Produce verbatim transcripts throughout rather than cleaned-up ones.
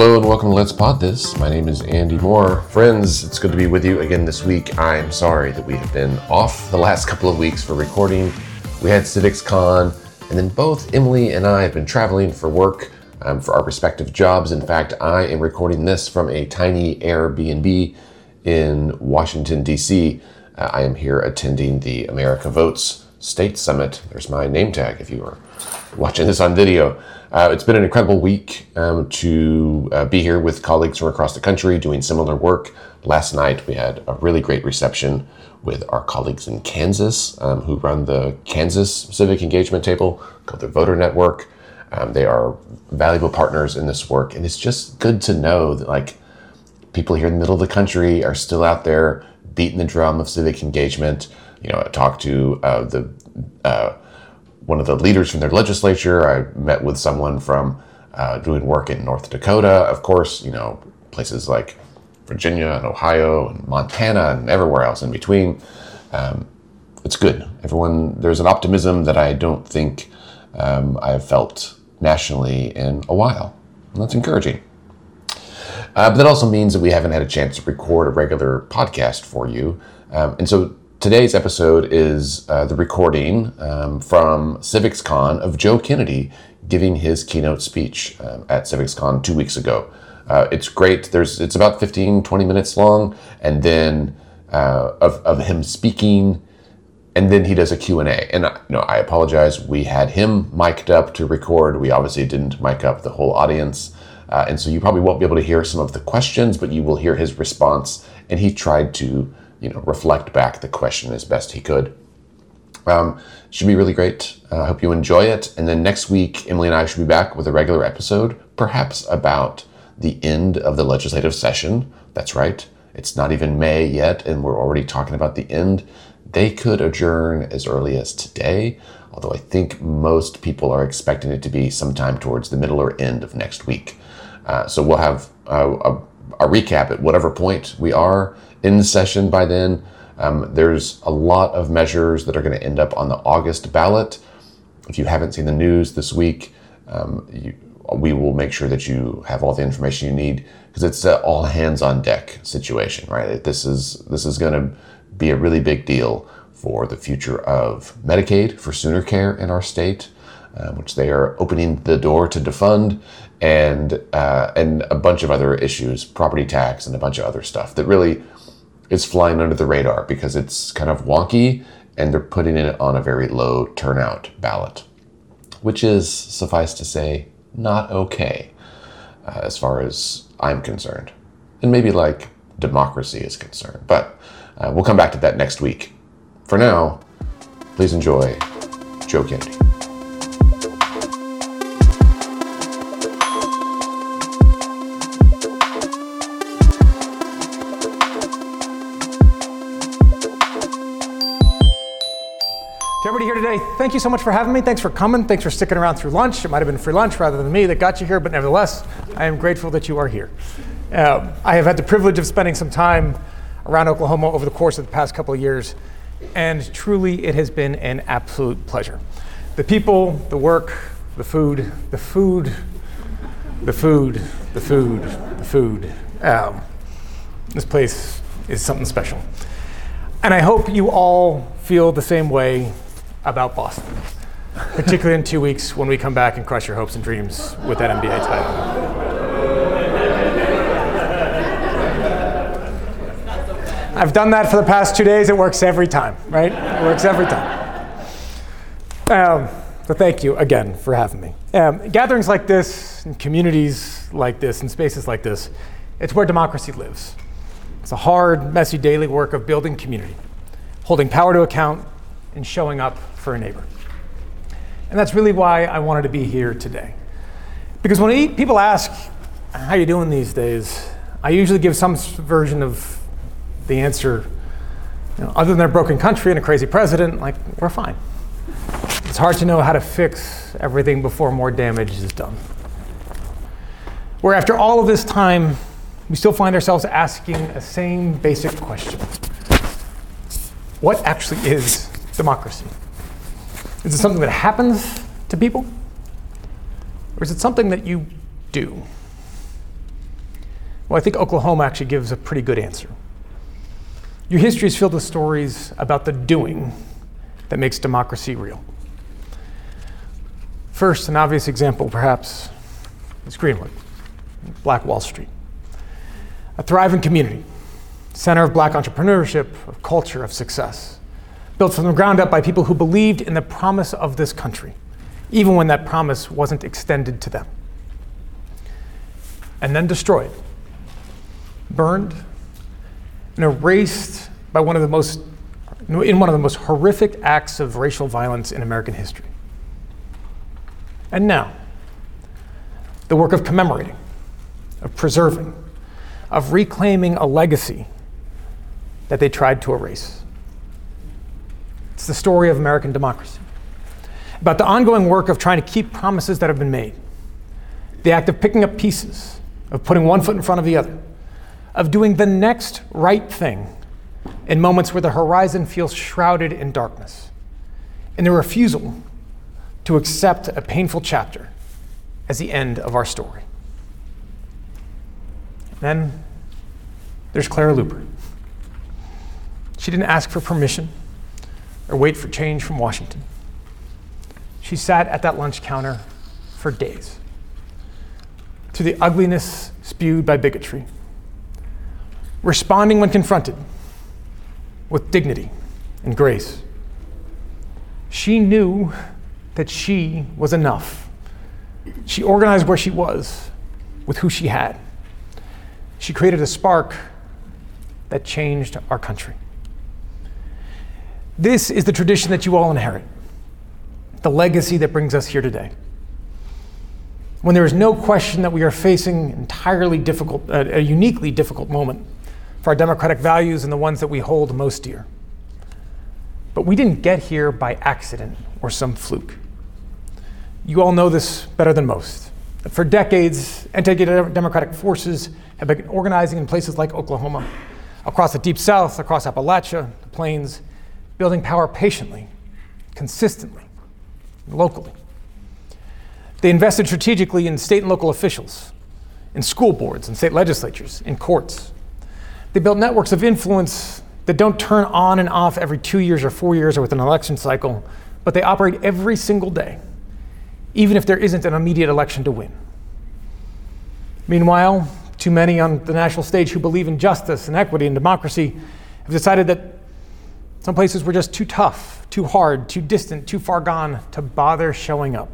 Hello and welcome to Let's Pod This. My name is Andy Moore. Friends, it's good to be with you again this week. I'm sorry that we have been off the last couple of weeks for recording. We had CivicsCon, and then both Emily and I have been traveling for work um, for our respective jobs. In fact, I am recording this from a tiny Airbnb in Washington, D C. Uh, I am here attending the America Votes State Summit. There's my name tag if you are watching this on video. Uh, it's been an incredible week um, to uh, be here with colleagues from across the country doing similar work. Last night we had a really great reception with our colleagues in Kansas um, who run the Kansas Civic Engagement Table called the Voter Network. Um, they are valuable partners in this work, and it's just good to know that like people here in the middle of the country are still out there beating the drum of civic engagement. You know, I talked to uh, the uh, one of the leaders from their legislature. I met with someone from uh, doing work in North Dakota. Of course, you know, places like Virginia and Ohio and Montana and everywhere else in between. Um, it's good. Everyone, there's an optimism that I don't think um, I have felt nationally in a while. And that's encouraging. Uh, but that also means that we haven't had a chance to record a regular podcast for you. Um, and so today's episode is uh, the recording um, from CivicsCon of Joe Kennedy giving his keynote speech um, at CivicsCon two weeks ago. Uh, it's great. There's it's about fifteen, twenty minutes long, and then uh, of, of him speaking, and then he does a Q and A. And you know, I apologize. We had him mic'd up to record. We obviously didn't mic up the whole audience. Uh, and so you probably won't be able to hear some of the questions, but you will hear his response. And he tried to you know, reflect back the question as best he could. Um, should be really great. I uh, hope you enjoy it. And then next week, Emily and I should be back with a regular episode, perhaps about the end of the legislative session. That's right. It's not even May yet, and we're already talking about the end. They could adjourn as early as today, although I think most people are expecting it to be sometime towards the middle or end of next week. Uh, so we'll have uh, a, a recap at whatever point we are in session by then. Um, there's a lot of measures that are going to end up on the August ballot. If you haven't seen the news this week, um, you, we will make sure that you have all the information you need, because it's an all hands on deck situation, right? This is this is going to be a really big deal for the future of Medicaid, for Sooner Care in our state, uh, which they are opening the door to defund, and uh, and a bunch of other issues, property tax and a bunch of other stuff that really is flying under the radar because it's kind of wonky, and they're putting it on a very low turnout ballot, which is, suffice to say, not okay uh, as far as I'm concerned, and maybe like democracy is concerned. But uh, we'll come back to that next week. For now, please enjoy Joe Kennedy. To everybody here today, thank you so much for having me. Thanks for coming. Thanks for sticking around through lunch. It might have been free lunch rather than me that got you here, but nevertheless, I am grateful that you are here. Uh, I have had the privilege of spending some time around Oklahoma over the course of the past couple of years, and truly it has been an absolute pleasure. The people, the work, the food, the food, the food, the food, the food. Um, this place is something special. And I hope you all feel the same way about Boston, particularly in two weeks when we come back and crush your hopes and dreams with that N B A title. I've done that for the past two days. It works every time, right? It works every time. Um, so thank you again for having me. Um, gatherings like this, and communities like this, and spaces like this, it's where democracy lives. It's a hard, messy daily work of building community, holding power to account, and showing up for a neighbor. And that's really why I wanted to be here today. Because when people ask, how you doing these days, I usually give some version of the answer, you know, other than a broken country and a crazy president, like, we're fine. It's hard to know how to fix everything before more damage is done. Where after all of this time, we still find ourselves asking the same basic question. What actually is democracy? Is it something that happens to people? Or is it something that you do? Well, I think Oklahoma actually gives a pretty good answer. Your history is filled with stories about the doing that makes democracy real. First, an obvious example, perhaps, is Greenwood, Black Wall Street. A thriving community, center of Black entrepreneurship, of culture, of success, built from the ground up by people who believed in the promise of this country, even when that promise wasn't extended to them. And then destroyed, burned, and erased by one of the most, in one of the most horrific acts of racial violence in American history. And now, the work of commemorating, of preserving, of reclaiming a legacy that they tried to erase. It's the story of American democracy, about the ongoing work of trying to keep promises that have been made, the act of picking up pieces, of putting one foot in front of the other, of doing the next right thing in moments where the horizon feels shrouded in darkness, and the refusal to accept a painful chapter as the end of our story. Then there's Clara Luper. She didn't ask for permission or wait for change from Washington. She sat at that lunch counter for days, through the ugliness spewed by bigotry, responding when confronted with dignity and grace. She knew that she was enough. She organized where she was with who she had. She created a spark that changed our country. This is the tradition that you all inherit, the legacy that brings us here today. When there is no question that we are facing entirely difficult, uh, a uniquely difficult moment for our democratic values and the ones that we hold most dear. But we didn't get here by accident or some fluke. You all know this better than most. That for decades, anti-democratic forces have been organizing in places like Oklahoma, across the Deep South, across Appalachia, the Plains, building power patiently, consistently, locally. They invested strategically in state and local officials, in school boards and state legislatures, in courts. They built networks of influence that don't turn on and off every two years or four years or with an election cycle, but they operate every single day, even if there isn't an immediate election to win. Meanwhile, too many on the national stage who believe in justice and equity and democracy have decided that some places were just too tough, too hard, too distant, too far gone to bother showing up.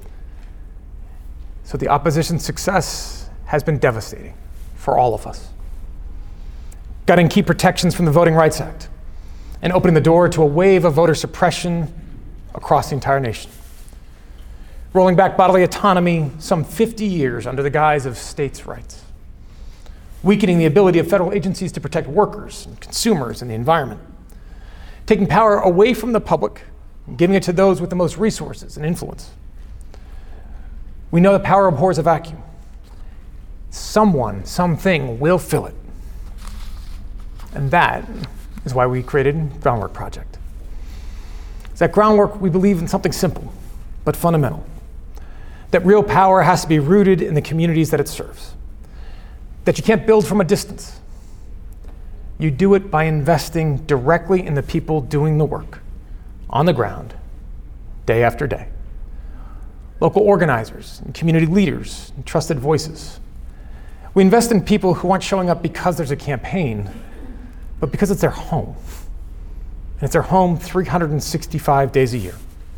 So the opposition's success has been devastating for all of us. Gutting key protections from the Voting Rights Act and opening the door to a wave of voter suppression across the entire nation. Rolling back bodily autonomy some fifty years under the guise of states' rights. Weakening the ability of federal agencies to protect workers and consumers and the environment. Taking power away from the public and giving it to those with the most resources and influence. We know that power abhors a vacuum. Someone, something will fill it. And that is why we created Groundwork Project. It's that groundwork, we believe in something simple, but fundamental. That real power has to be rooted in the communities that it serves. That you can't build from a distance. You do it by investing directly in the people doing the work, on the ground, day after day. Local organizers and community leaders and trusted voices. We invest in people who aren't showing up because there's a campaign, but because it's their home. And it's their home three hundred sixty-five days a year.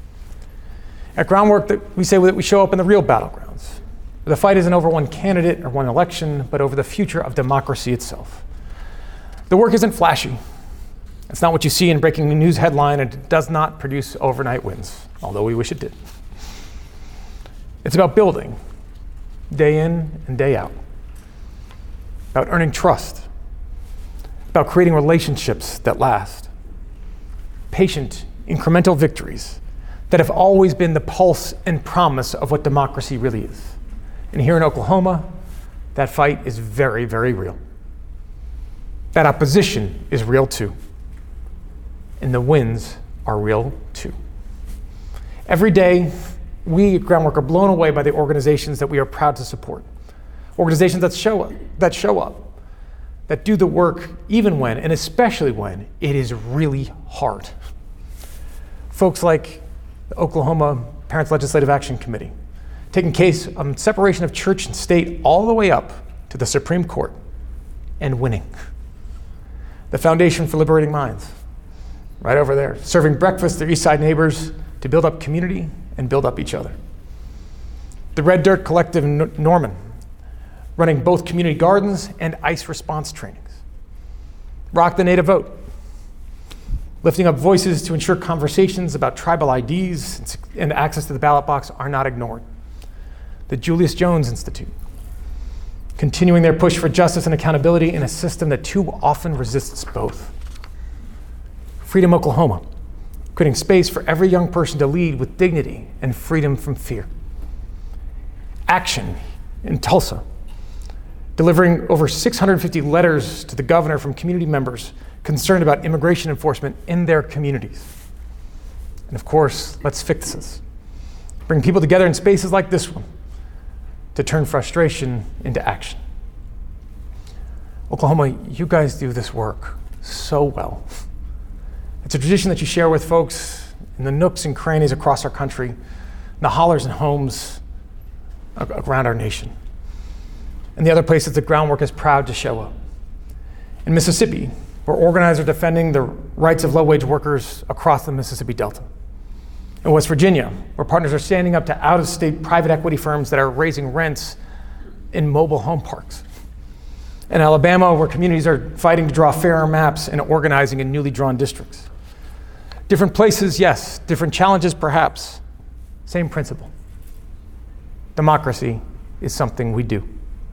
At Groundwork, that we say that we show up in the real battlegrounds. The fight isn't over one candidate or one election, but over the future of democracy itself. The work isn't flashy. It's not what you see in breaking news headline, and it does not produce overnight wins, although we wish it did. It's about building, day in and day out. About earning trust. About creating relationships that last. Patient, incremental victories that have always been the pulse and promise of what democracy really is. And here in Oklahoma, that fight is very, very real. That opposition is real too. And the wins are real too. Every day, we at Groundwork are blown away by the organizations that we are proud to support. Organizations that show up, that show up, that do the work even when, and especially when, it is really hard. Folks like the Oklahoma Parents Legislative Action Committee, taking case on separation of church and state all the way up to the Supreme Court and winning. The Foundation for Liberating Minds, right over there, serving breakfast to their East Side neighbors to build up community and build up each other. The Red Dirt Collective in Norman, running both community gardens and ICE response trainings. Rock the Native Vote, lifting up voices to ensure conversations about tribal I Ds and access to the ballot box are not ignored. The Julius Jones Institute, continuing their push for justice and accountability in a system that too often resists both. Freedom Oklahoma, creating space for every young person to lead with dignity and freedom from fear. Action in Tulsa, delivering over six hundred fifty letters to the governor from community members concerned about immigration enforcement in their communities. And of course, Let's Fix This, bring people together in spaces like this one to turn frustration into action. Oklahoma, you guys do this work so well. It's a tradition that you share with folks in the nooks and crannies across our country, in the hollers and homes around our nation. And the other places the groundwork is proud to show up. In Mississippi, where organizers are defending the rights of low-wage workers across the Mississippi Delta. In West Virginia, where partners are standing up to out-of-state private equity firms that are raising rents in mobile home parks. In Alabama, where communities are fighting to draw fairer maps and organizing in newly drawn districts. Different places, yes. Different challenges, perhaps. Same principle. Democracy is something we do.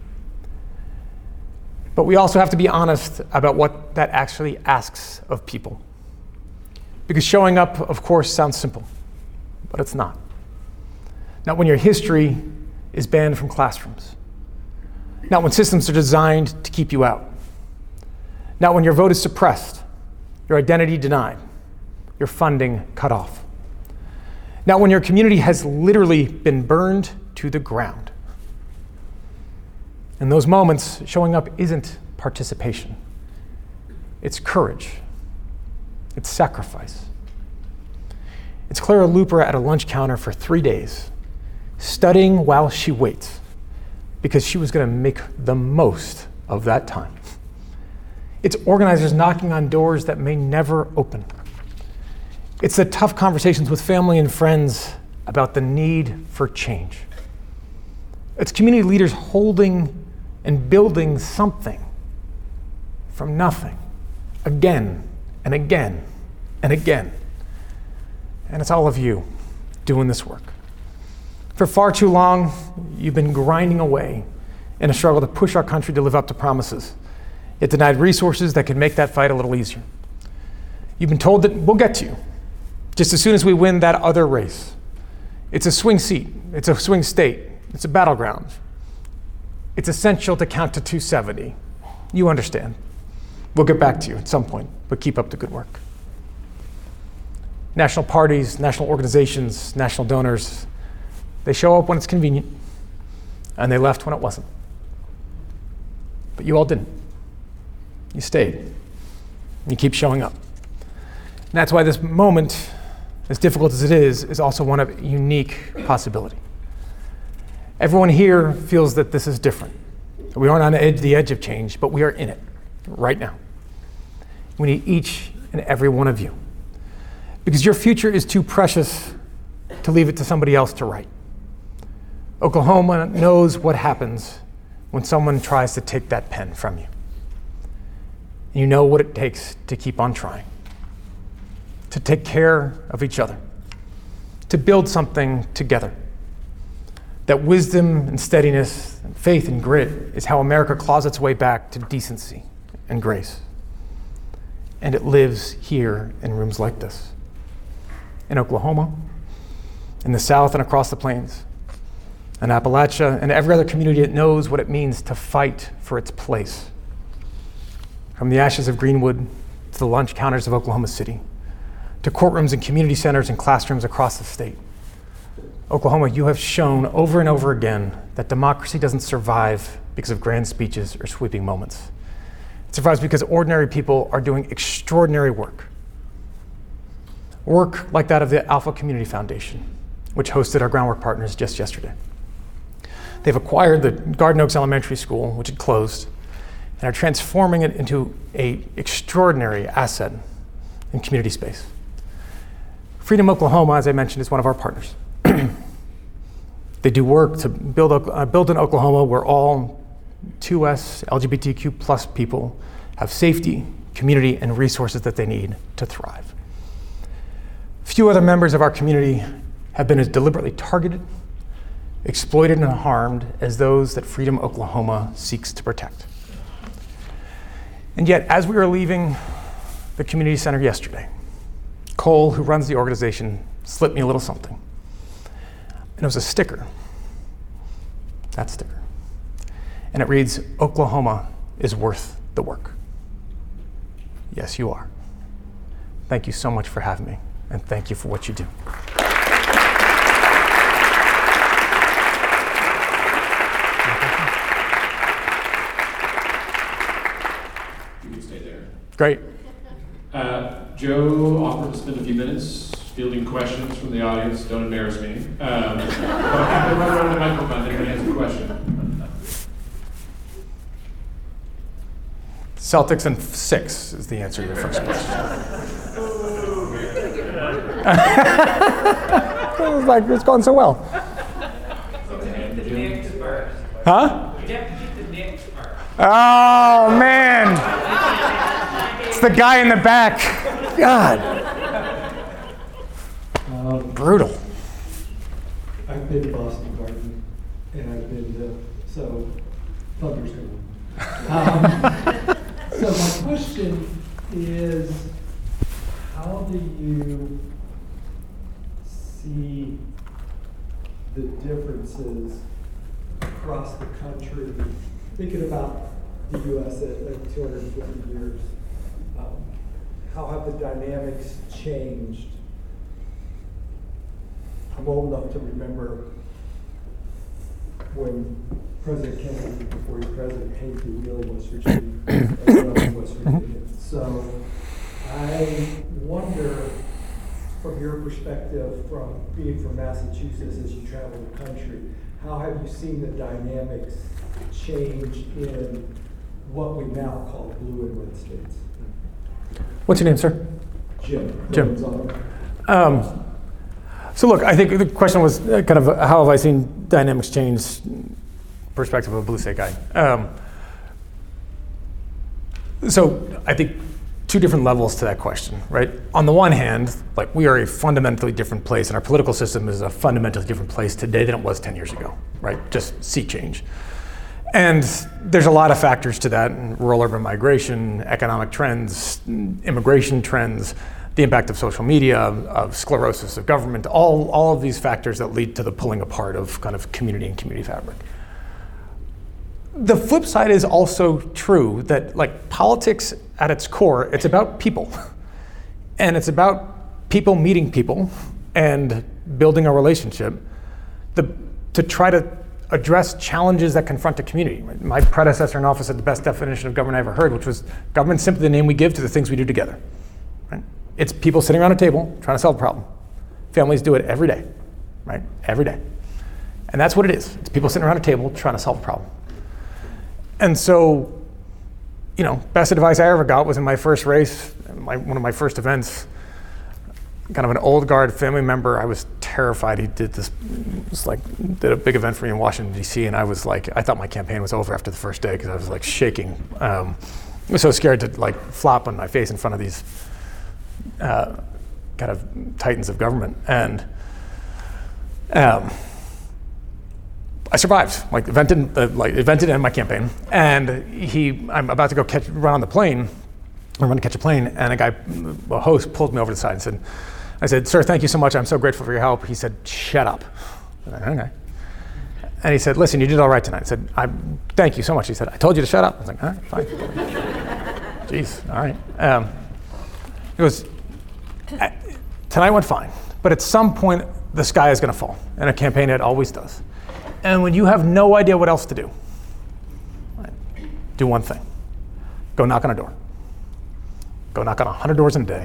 But we also have to be honest about what that actually asks of people. Because showing up, of course, sounds simple, but it's not. Not when your history is banned from classrooms. Not when systems are designed to keep you out. Not when your vote is suppressed, your identity denied, your funding cut off. Not when your community has literally been burned to the ground. In those moments, showing up isn't participation. It's courage. It's sacrifice. It's Clara Luper at a lunch counter for three days, studying while she waits, because she was going to make the most of that time. It's organizers knocking on doors that may never open. It's the tough conversations with family and friends about the need for change. It's community leaders holding and building something from nothing, again and again and again. And it's all of you doing this work. For far too long, you've been grinding away in a struggle to push our country to live up to promises, yet denied resources that could make that fight a little easier. You've been told that we'll get to you just as soon as we win that other race. It's a swing seat, it's a swing state, it's a battleground. It's essential to count to two seventy. You understand. We'll get back to you at some point, but keep up the good work. National parties, national organizations, national donors, they show up when it's convenient, and they left when it wasn't. But you all didn't. You stayed. You keep showing up. And that's why this moment, as difficult as it is, is also one of unique possibility. Everyone here feels that this is different. We aren't on the edge, the edge of change, but we are in it right now. We need each and every one of you. Because your future is too precious to leave it to somebody else to write. Oklahoma knows what happens when someone tries to take that pen from you. You know what it takes to keep on trying, to take care of each other, to build something together. That wisdom and steadiness and faith and grit is how America claws its way back to decency and grace. And it lives here in rooms like this. In Oklahoma, in the South and across the plains, in Appalachia, and every other community that knows what it means to fight for its place. From the ashes of Greenwood to the lunch counters of Oklahoma City, to courtrooms and community centers and classrooms across the state. Oklahoma, you have shown over and over again that democracy doesn't survive because of grand speeches or sweeping moments. It survives because ordinary people are doing extraordinary work. Work like that of the Alpha Community Foundation, which hosted our groundwork partners just yesterday. They've acquired the Garden Oaks Elementary School, which had closed, and are transforming it into an extraordinary asset in community space. Freedom Oklahoma, as I mentioned, is one of our partners. They do work to build, uh, build an Oklahoma where all two S L G B T Q plus people have safety, community, and resources that they need to thrive. Few other members of our community have been as deliberately targeted, exploited, and harmed as those that Freedom Oklahoma seeks to protect. And yet, as we were leaving the community center yesterday, Cole, who runs the organization, slipped me a little something. And it was a sticker. That sticker. And it reads, "Oklahoma is worth the work." Yes, you are. Thank you so much for having me, and thank you for what you do. You can stay there. Great. Uh, Joe offered to spend a few minutes fielding questions from the audience. Don't embarrass me. Um, but I'm going to run around the microphone. Anybody has a question? Celtics in six is the answer to your first question. It was like, it's going so well. Huh? Oh, man. It's the guy in the back. God. Um, Brutal. I've been to Boston Garden, and I've been to, so, Thunder's good. Um, so my question is, how do you see the differences across the country, thinking about the U S at like two hundred fifty years, um, how have the dynamics changed? I'm old enough to remember when President Kennedy, before he was president, paid the wheel West Virginia, uh, West Virginia. So I wonder, from your perspective, from being from Massachusetts as you travel the country, how have you seen the dynamics change in what we now call blue and red states? What's your name, sir? Jim. Jim. Um, so look, I think the question was uh, kind of uh, how have I seen dynamics change, perspective of a blue state guy. Um, so I think two different levels to that question, right? On the one hand, like we are a fundamentally different place, and our political system is a fundamentally different place today than it was ten years ago, right? Just sea change. And there's a lot of factors to that: rural urban migration, economic trends, immigration trends, the impact of social media, of sclerosis of government, all, all of these factors that lead to the pulling apart of kind of community and community fabric. The flip side is also true that like politics at its core, it's about people. And it's about people meeting people and building a relationship the, to try to address challenges that confront a community. My predecessor in office had the best definition of government I ever heard, which was government's simply the name we give to the things we do together. Right? It's people sitting around a table trying to solve a problem. Families do it every day, right? Every day. And that's what it is. It's people sitting around a table trying to solve a problem. And so, you know, best advice I ever got was in my first race, my, one of my first events, kind of an old guard family member. I was terrified. He did this, just like, did a big event for me in Washington, D C, and I was like, I thought my campaign was over after the first day because I was like shaking. Um, I was so scared to like flop on my face in front of these uh, kind of titans of government. And um, I survived, like event didn't, uh, like event didn't end my campaign. And he, I'm about to go catch, run on the plane, I'm going to catch a plane, and a guy, a host pulled me over to the side and said, I said, "Sir, thank you so much. I'm so grateful for your help." He said, "Shut up." I said, "Okay." And he said, "Listen, you did all right tonight." I said, I, "Thank you so much." He said, "I told you to shut up." I was like, "All right, fine." Jeez, all right. Um, he goes, "Tonight went fine, but at some point, the sky is going to fall." In a campaign, it always does. And when you have no idea what else to do, do one thing. Go knock on a door. Go knock on one hundred doors in a day.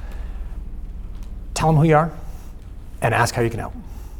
Tell them who you are and ask how you can help.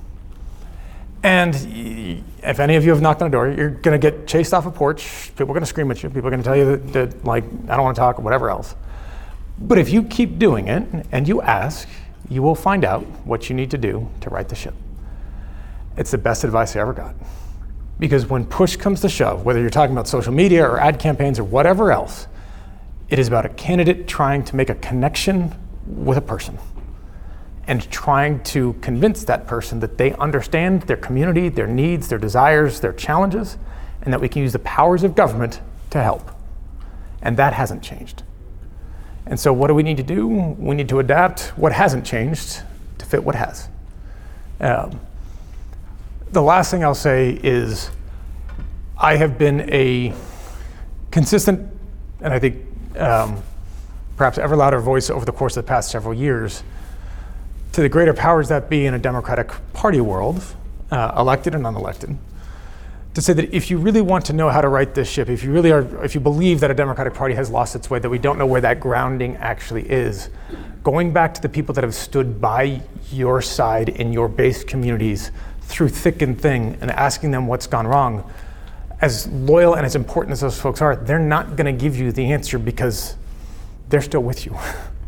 And if any of you have knocked on a door, you're going to get chased off a porch. People are going to scream at you. People are going to tell you that, that, like, I don't want to talk or whatever else. But if you keep doing it and you ask, you will find out what you need to do to right the ship. It's the best advice I ever got. Because when push comes to shove, whether you're talking about social media or ad campaigns or whatever else, it is about a candidate trying to make a connection with a person and trying to convince that person that they understand their community, their needs, their desires, their challenges, and that we can use the powers of government to help. And that hasn't changed. And so what do we need to do? We need to adapt what hasn't changed to fit what has. Um, the last thing I'll say is I have been a consistent, and I think um, perhaps ever louder voice over the course of the past several years to the greater powers that be in a Democratic Party world, uh, elected and unelected, to say that if you really want to know how to right this ship, if you really are, if you believe that a Democratic Party has lost its way, that we don't know where that grounding actually is, going back to the people that have stood by your side in your base communities through thick and thin and asking them what's gone wrong, as loyal and as important as those folks are, they're not going to give you the answer because they're still with you.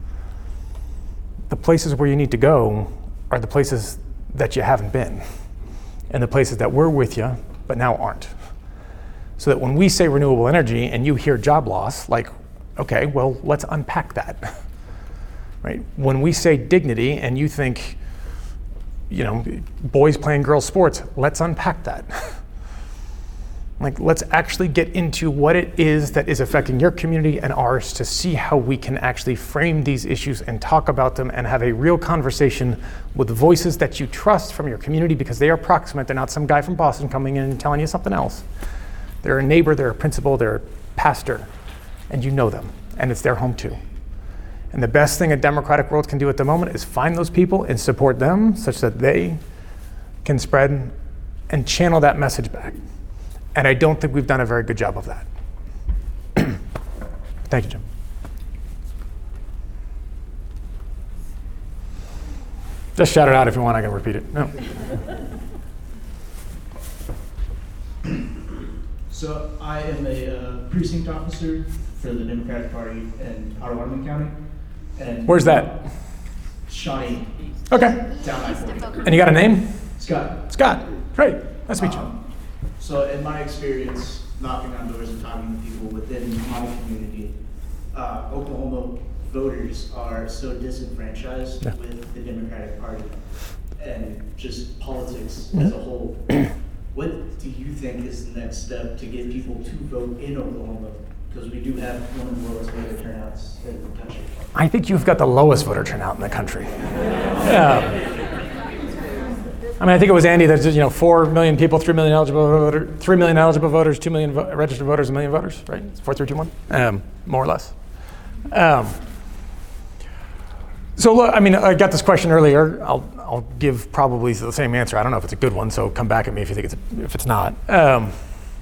The places where you need to go are the places that you haven't been, and the places that were with you but now aren't. So that when we say renewable energy and you hear job loss, like, okay, well, let's unpack that, right? When we say dignity and you think, you know, boys playing girls sports, let's unpack that. Like, let's actually get into what it is that is affecting your community and ours to see how we can actually frame these issues and talk about them and have a real conversation with voices that you trust from your community because they are proximate. They're not some guy from Boston coming in and telling you something else. They're a neighbor, they're a principal, they're a pastor, and you know them, and it's their home too. And the best thing a democratic world can do at the moment is find those people and support them such that they can spread and channel that message back. And I don't think we've done a very good job of that. Thank you, Jim. Just shout it out if you want, I can repeat it. No. So I am a uh, precinct officer for the Democratic Party in Potawatomi County. And Where's that? Shawnee. Okay. Down I forty. And you got a name? Scott. Scott. Great. Nice to meet you. Um, So in my experience, knocking on doors and talking to people within my community, uh, Oklahoma voters are so disenfranchised Yeah. with the Democratic Party and just politics Mhm. as a whole. What do you think is the next step to get people to vote in Oklahoma? Because we do have one of the lowest voter turnouts in the country. I think you've got the lowest voter turnout in the country. Yeah. I mean, I think it was Andy that said, you know, four million people, three million eligible voter, three million eligible voters, two million vo- registered voters, a million voters, right? It's four, three, two, one, um, more or less. Um, so look, I mean, I got this question earlier. I'll I'll give probably the same answer. I don't know if it's a good one, so come back at me if you think it's a, if it's not. Um,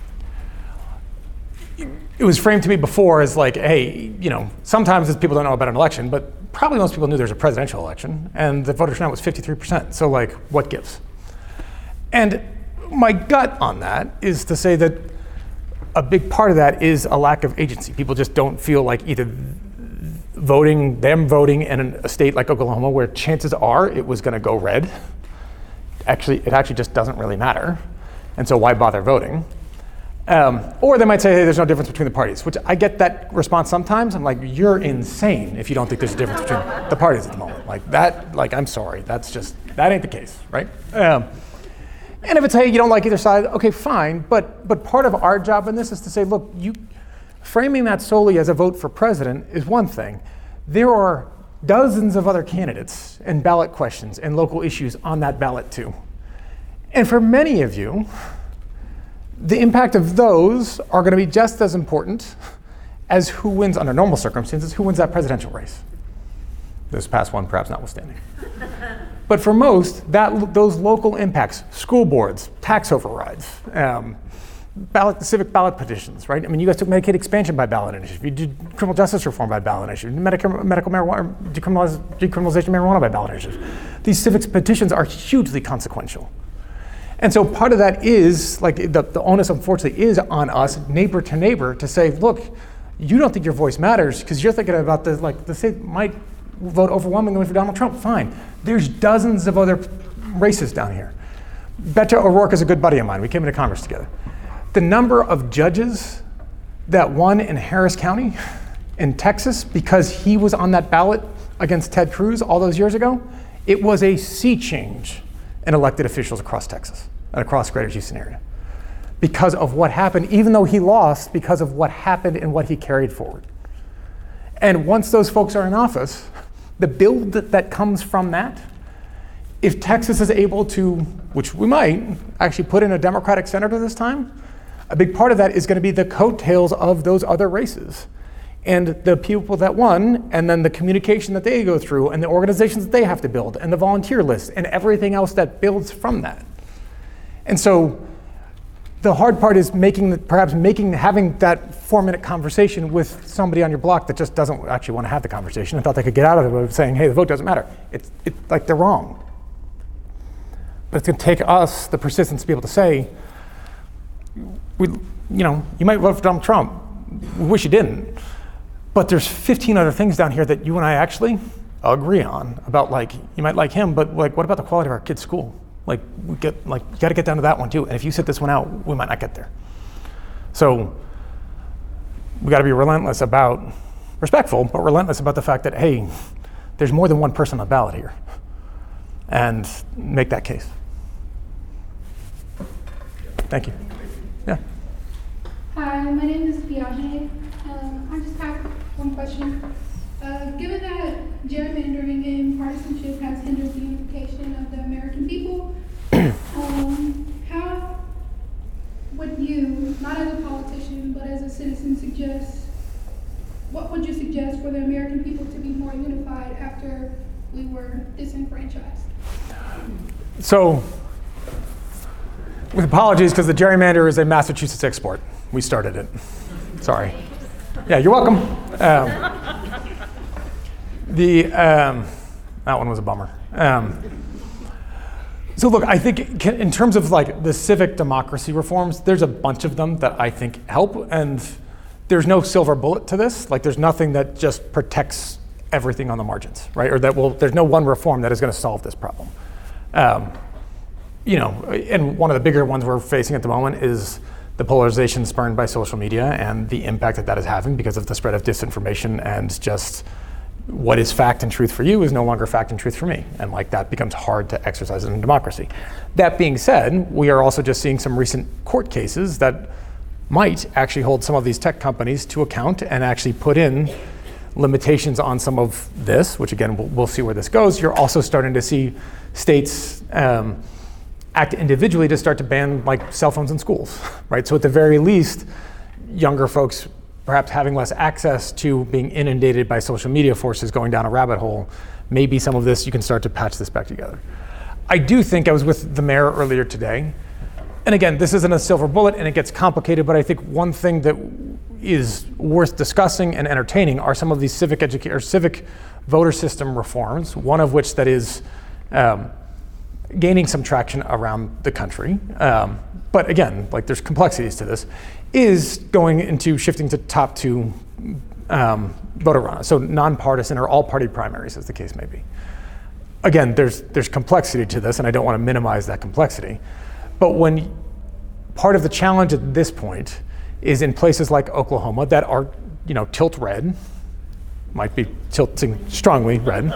it was framed to me before as like, hey, you know, sometimes people don't know about an election, but probably most people knew there's a presidential election, and the voter turnout was fifty-three percent. So like, what gives? And my gut on that is to say that a big part of that is a lack of agency. People just don't feel like either voting, them voting in a state like Oklahoma, where chances are it was going to go red. Actually, it actually just doesn't really matter. And so why bother voting? Um, or they might say, hey, there's no difference between the parties, which I get that response sometimes. I'm like, you're insane if you don't think there's a difference between the parties at the moment. Like that, like, I'm sorry, that's just, that ain't the case, right? Um, and if it's, hey, you don't like either side, okay, fine. But but part of our job in this is to say, look, you framing that solely as a vote for president is one thing. There are dozens of other candidates and ballot questions and local issues on that ballot too. And for many of you, the impact of those are going to be just as important as who wins, under normal circumstances, who wins that presidential race. This past one perhaps notwithstanding. But for most, that those local impacts, school boards, tax overrides, um, ballot, civic ballot petitions, right? I mean, you guys took Medicaid expansion by ballot initiative. You did criminal justice reform by ballot initiative. Medical, medical marijuana, decriminaliz- decriminalization of marijuana by ballot initiative. These civics petitions are hugely consequential. And so part of that is, like, the, the onus, unfortunately, is on us, neighbor to neighbor, to say, look, you don't think your voice matters because you're thinking about the, like, the state might vote overwhelmingly for Donald Trump. Fine. There's dozens of other races down here. Beto O'Rourke is a good buddy of mine. We came into Congress together. The number of judges that won in Harris County in Texas because he was on that ballot against Ted Cruz all those years ago, it was a sea change in elected officials across Texas and across greater Houston area because of what happened, even though he lost, because of what happened and what he carried forward. And once those folks are in office, the build that, that comes from that, if Texas is able to, which we might, actually put in a Democratic senator this time, a big part of that is going to be the coattails of those other races and the people that won, and then the communication that they go through, and the organizations that they have to build, and the volunteer list, and everything else that builds from that. And so the hard part is making, the, perhaps making, having that four-minute conversation with somebody on your block that just doesn't actually want to have the conversation and thought they could get out of it by saying, hey, the vote doesn't matter. It's it, like they're wrong. But it's going to take us the persistence to be able to say, we, you know, you might vote for Donald Trump. We wish you didn't. But there's fifteen other things down here that you and I actually agree on about, like, you might like him, but like, what about the quality of our kids' school? Like, we get, like, you got to get down to that one too. And if you sit this one out, we might not get there. So we got to be relentless about, respectful, but relentless about the fact that, hey, there's more than one person on the ballot here, and make that case. Thank you. Yeah. Hi, my name is Piaget. Um, I just have one question. Uh, given that gerrymandering and partisanship has hindered the unification of the American people, um, how would you, not as a politician, but as a citizen, suggest, what would you suggest for the American people to be more unified after we were disenfranchised? So, with apologies, because the gerrymander is a Massachusetts export. We started it. Sorry. Yeah, you're welcome. Um, the um, that one was a bummer. Um, so look, I think in terms of like the civic democracy reforms, there's a bunch of them that I think help, and there's no silver bullet to this. Like, there's nothing that just protects everything on the margins, right? Or that will. There's no one reform that is going to solve this problem. Um, you know, and one of the bigger ones we're facing at the moment is the polarization spurned by social media and the impact that that is having because of the spread of disinformation, and just what is fact and truth for you is no longer fact and truth for me. And like that becomes hard to exercise in a democracy. That being said, we are also just seeing some recent court cases that might actually hold some of these tech companies to account and actually put in limitations on some of this, which again, we'll, we'll see where this goes. You're also starting to see states um, act individually to start to ban like cell phones in schools, right? So at the very least, younger folks perhaps having less access to being inundated by social media forces going down a rabbit hole, maybe some of this, you can start to patch this back together. I do think, I was with the mayor earlier today, and again, this isn't a silver bullet and it gets complicated, but I think one thing that is worth discussing and entertaining are some of these civic educa- or civic voter system reforms, one of which that is um, gaining some traction around the country. Um, but again, like there's complexities to this, is going into shifting to top two um, voter runoff, so nonpartisan or all party primaries as the case may be. Again, there's there's complexity to this, and I don't want to minimize that complexity. But when part of the challenge at this point is in places like Oklahoma that are, you know, tilt red, might be tilting strongly red,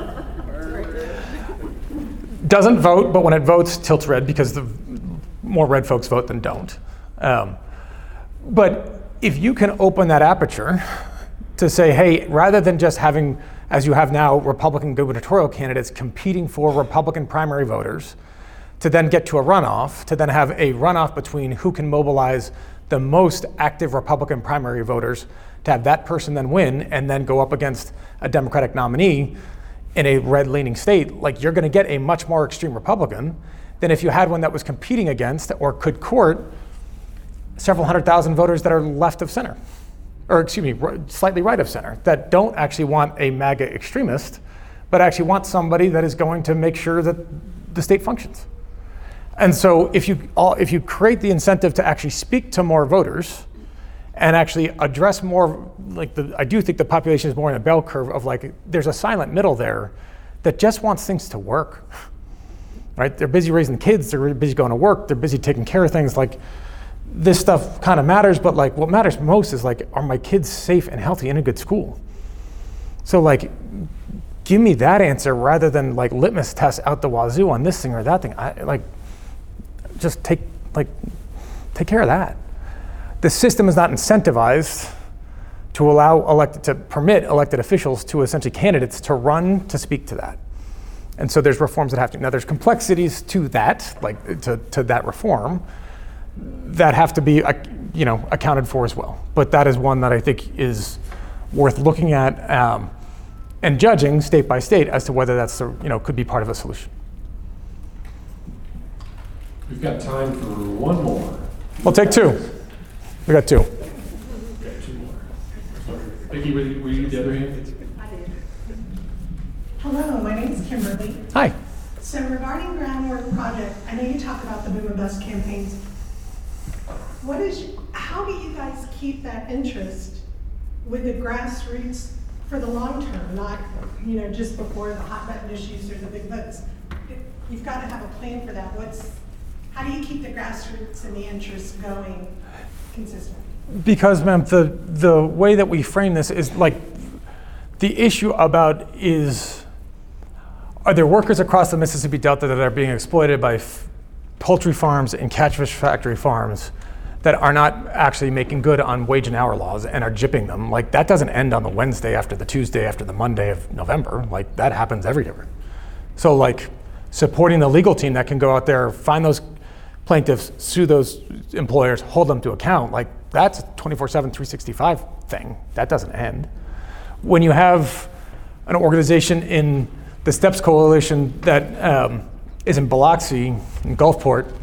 doesn't vote, but when it votes, tilts red because the more red folks vote than don't. Um, but if you can open that aperture to say, hey, rather than just having, as you have now, Republican gubernatorial candidates competing for Republican primary voters, to then get to a runoff, to then have a runoff between who can mobilize the most active Republican primary voters, to have that person then win and then go up against a Democratic nominee in a red-leaning state, like you're gonna get a much more extreme Republican than if you had one that was competing against or could court several hundred thousand voters that are left of center, or excuse me, slightly right of center, that don't actually want a MAGA extremist, but actually want somebody that is going to make sure that the state functions. And so if you, all, if you create the incentive to actually speak to more voters and actually address more, like the, I do think the population is more in a bell curve of like, there's a silent middle there that just wants things to work, right? They're busy raising kids, they're busy going to work, they're busy taking care of things. Like, this stuff kind of matters, but like what matters most is like, are my kids safe and healthy in a good school? So like, give me that answer rather than like litmus tests out the wazoo on this thing or that thing. I like, just take like, take care of that. The system is not incentivized to allow elected, to permit elected officials to essentially candidates to run to speak to that. And so there's reforms that have to, now there's complexities to that, like to, to that reform, that have to be, you know, accounted for as well. But that is one that I think is worth looking at um, and judging state by state as to whether that's, the, you know, could be part of a solution. We've got time for one more. We'll take two. We got two. We've got two more. Vicki, were you, were you the other hand? I did. Hello, my name is Kimberly. Hi. So regarding groundwork project, I know you talk about the boom and bust campaigns. What is, how do you guys keep that interest with the grassroots for the long term, not, you know, just before the hot button issues or the big votes? You've got to have a plan for that. What's, how do you keep the grassroots and the interest going consistently? Because, ma'am, the, the way that we frame this is like, the issue about is, are there workers across the Mississippi Delta that are being exploited by f- poultry farms and catfish factory farms that are not actually making good on wage and hour laws and are gypping them? Like, that doesn't end on the Wednesday after the Tuesday after the Monday of November. Like, that happens every year. So like, supporting the legal team that can go out there, find those plaintiffs, sue those employers, hold them to account, like, that's a twenty-four seven, three sixty-five thing. That doesn't end. When you have an organization in the STEPS Coalition that um, is in Biloxi, in Gulfport,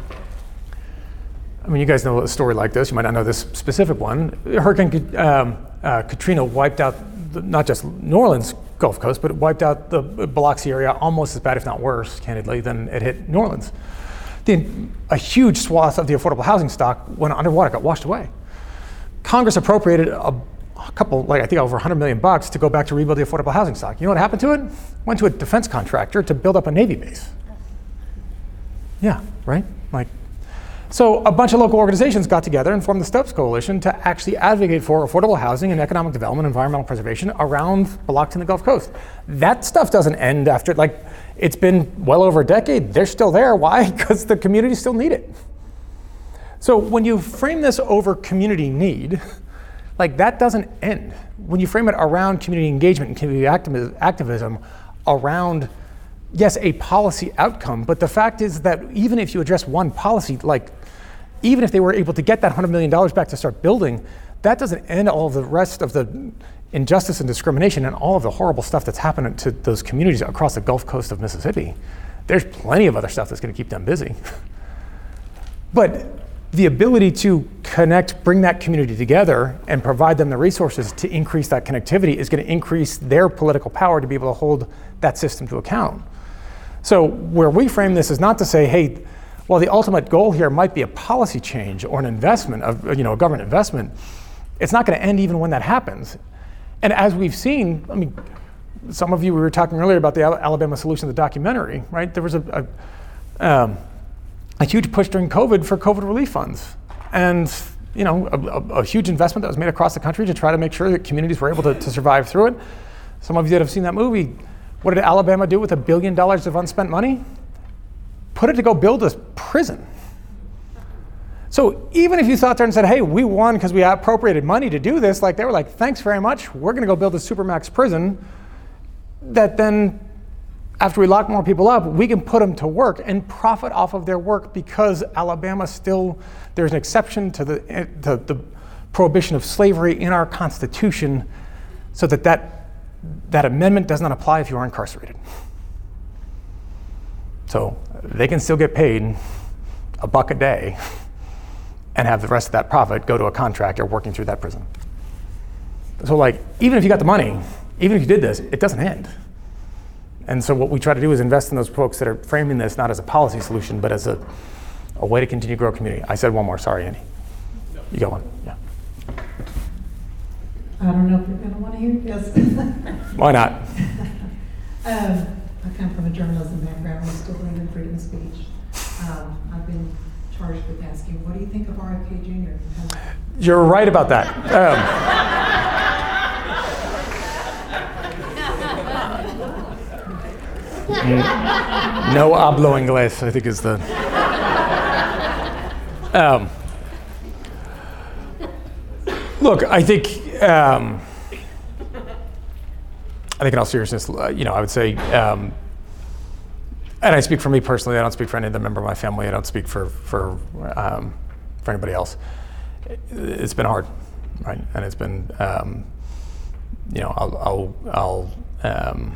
I mean, you guys know a story like this. You might not know this specific one. Hurricane um, uh, Katrina wiped out the, not just New Orleans Gulf Coast, but it wiped out the Biloxi area almost as bad, if not worse, candidly, than it hit New Orleans. The, a huge swath of the affordable housing stock went underwater, got washed away. Congress appropriated a, a couple, like I think over one hundred million bucks to go back to rebuild the affordable housing stock. You know what happened to it? Went to a defense contractor to build up a Navy base. Yeah, right? Like, so a bunch of local organizations got together and formed the STEPS Coalition to actually advocate for affordable housing and economic development, environmental preservation around Biloxi and the Gulf Coast. That stuff doesn't end after, like, it's been well over a decade. They're still there. Why? Because the community still need it. So when you frame this over community need, like, that doesn't end. When you frame it around community engagement and community activism, activism around, yes, a policy outcome, but the fact is that even if you address one policy, like, even if they were able to get that one hundred million dollars back to start building, that doesn't end all of the rest of the injustice and discrimination and all of the horrible stuff that's happening to those communities across the Gulf Coast of Mississippi. There's plenty of other stuff that's gonna keep them busy. But the ability to connect, bring that community together and provide them the resources to increase that connectivity is gonna increase their political power to be able to hold that system to account. So where we frame this is not to say, hey, well, the ultimate goal here might be a policy change or an investment of, you know, a government investment. It's not going to end even when that happens. And as we've seen, I mean, some of you, we were talking earlier about the Alabama Solution, the documentary, right? There was a, a, um, a huge push during COVID for COVID relief funds. And, you know, a, a, a huge investment that was made across the country to try to make sure that communities were able to, to survive through it. Some of you that have seen that movie, what did Alabama do with a billion dollars of unspent money? Put it to go build a prison. So even if you thought there and said, hey, we won because we appropriated money to do this, like they were like, thanks very much, we're gonna go build a supermax prison that then, after we lock more people up, we can put them to work and profit off of their work because Alabama still, there's an exception to the, to the prohibition of slavery in our Constitution so that that, that amendment does not apply if you are incarcerated. So they can still get paid a buck a day and have the rest of that profit go to a contractor working through that prison. So like, even if you got the money, even if you did this, it doesn't end. And so what we try to do is invest in those folks that are framing this not as a policy solution, but as a, a way to continue to grow community. I said one more, sorry, Andy. You got one, yeah. I don't know if you're going to want to hear this. Why not? um, I come from a journalism background. We still believe in freedom of speech. Um, I've been charged with asking, what do you think of R F K Junior? You're right about that. Um, no hablo inglés, I think is the. Um, look, I think. Um, I think in all seriousness, uh, you know, I would say, um, and I speak for me personally. I don't speak for any other member of my family. I don't speak for for um, for anybody else. It's been hard, right? And it's been, um, you know, I'll, I'll, I'll um,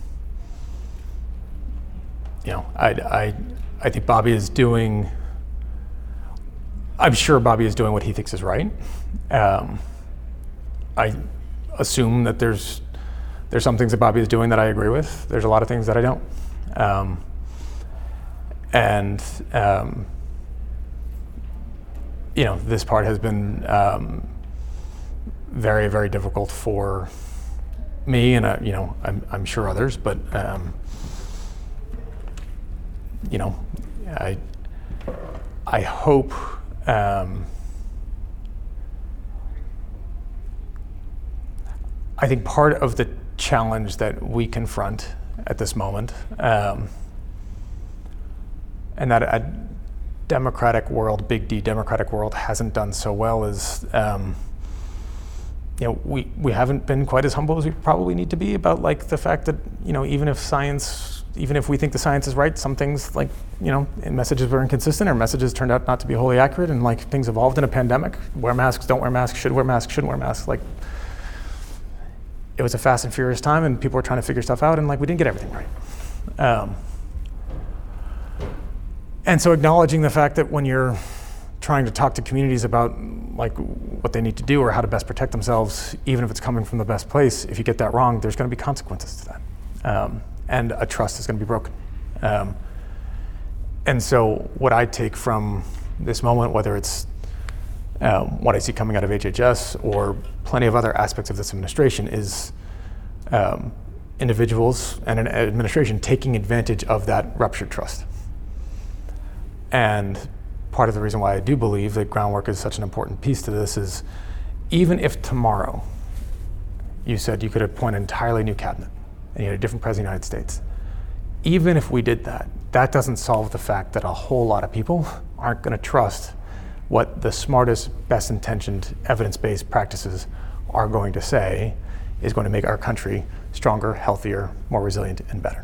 you know, I, I, I think Bobby is doing. I'm sure Bobby is doing what he thinks is right. Um, I assume that there's there's some things that Bobby is doing that I agree with. There's a lot of things that I don't. Um, and um, you know, this part has been um, very, very difficult for me, and uh, you know, I'm, I'm sure others. But um, you know, I I hope. Um, I think part of the challenge that we confront at this moment, um, and that a democratic world, big D democratic world, hasn't done so well is, um, you know, we, we haven't been quite as humble as we probably need to be about like the fact that, you know, even if science, even if we think the science is right, some things like, you know, messages were inconsistent or messages turned out not to be wholly accurate, and like things evolved in a pandemic. Wear masks, don't wear masks, should wear masks, shouldn't wear masks. Like, it was a fast and furious time, and people were trying to figure stuff out, and like we didn't get everything right. Um, and so acknowledging the fact that when you're trying to talk to communities about like what they need to do or how to best protect themselves, even if it's coming from the best place, if you get that wrong, there's going to be consequences to that, um, and a trust is going to be broken. Um, and so what I take from this moment, whether it's Um, what I see coming out of H H S or plenty of other aspects of this administration, is um, individuals and an administration taking advantage of that ruptured trust. And part of the reason why I do believe that groundwork is such an important piece to this is, even if tomorrow you said you could appoint an entirely new cabinet and you had a different president of the United States, even if we did that, that doesn't solve the fact that a whole lot of people aren't going to trust what the smartest, best intentioned, evidence-based practices are going to say is going to make our country stronger, healthier, more resilient, and better.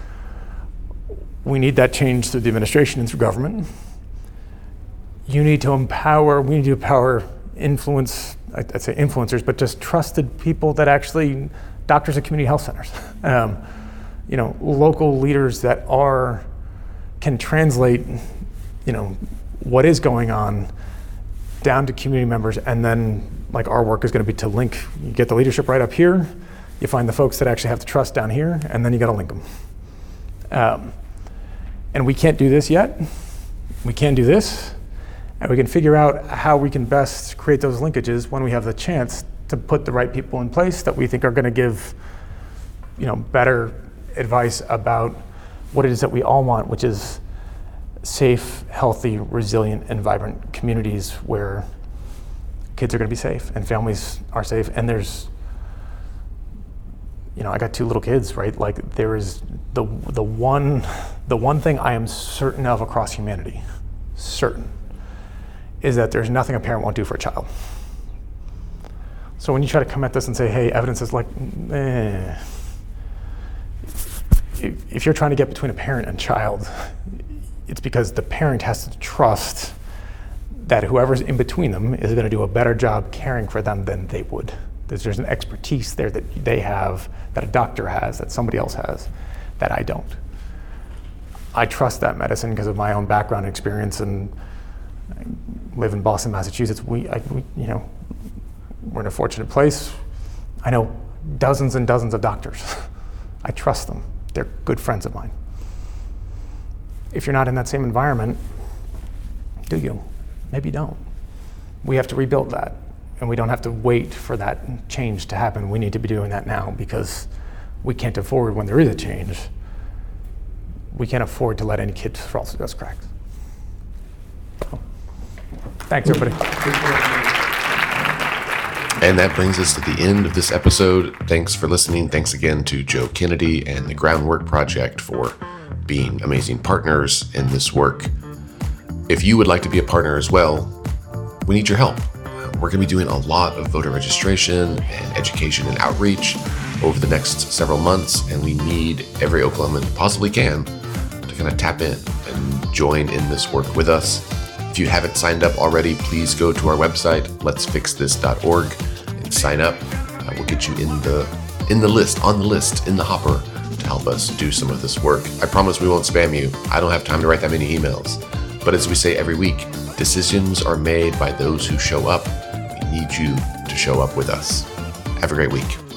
We need that change through the administration and through government. You need to empower, we need to empower influence, I'd say influencers, but just trusted people that actually, doctors at community health centers, um, you know, local leaders that are, can translate, you know, what is going on down to community members, and then like our work is going to be to link, you get the leadership right up here, you find the folks that actually have the trust down here, and then you got to link them. Um, and we can't do this yet. We can do this, and we can figure out how we can best create those linkages when we have the chance to put the right people in place that we think are going to give, you know, better advice about what it is that we all want, which is safe, healthy, resilient, and vibrant communities where kids are going to be safe and families are safe. And there's, you know, I got two little kids, right? Like there is the the one the one thing I am certain of across humanity, certain, is that there's nothing a parent won't do for a child. So when you try to come at this and say, hey, evidence is like, eh, if you're trying to get between a parent and child, it's because the parent has to trust that whoever's in between them is going to do a better job caring for them than they would. There's, there's an expertise there that they have, that a doctor has, that somebody else has, that I don't. I trust that medicine because of my own background experience and I live in Boston, Massachusetts. We, I, we, you know, we're in a fortunate place. I know dozens and dozens of doctors. I trust them. They're good friends of mine. If you're not in that same environment, do you? Maybe you don't. We have to rebuild that, and we don't have to wait for that change to happen. We need to be doing that now, because we can't afford, when there is a change, we can't afford to let any kid fall through those cracks. So, thanks, everybody. And that brings us to the end of this episode. Thanks for listening. Thanks again to Joe Kennedy and the Groundwork Project for being amazing partners in this work. If you would like to be a partner as well, we need your help. We're going to be doing a lot of voter registration and education and outreach over the next several months, and we need every Oklahoman who possibly can to kind of tap in and join in this work with us. If you haven't signed up already, please go to our website, let's fix this dot org, and sign up. Uh, we'll get you in the in the list, on the list, in the hopper to help us do some of this work. I promise we won't spam you. I don't have time to write that many emails. But as we say every week, decisions are made by those who show up. We need you to show up with us. Have a great week.